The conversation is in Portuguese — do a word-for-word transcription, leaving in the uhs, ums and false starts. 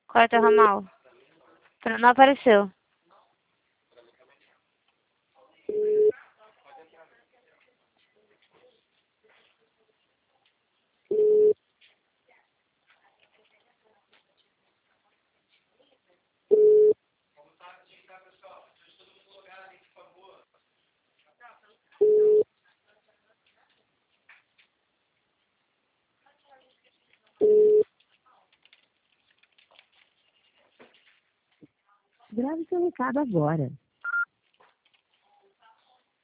Qual é o teu ramal? Pra- Não apareceu. Grave seu recado agora.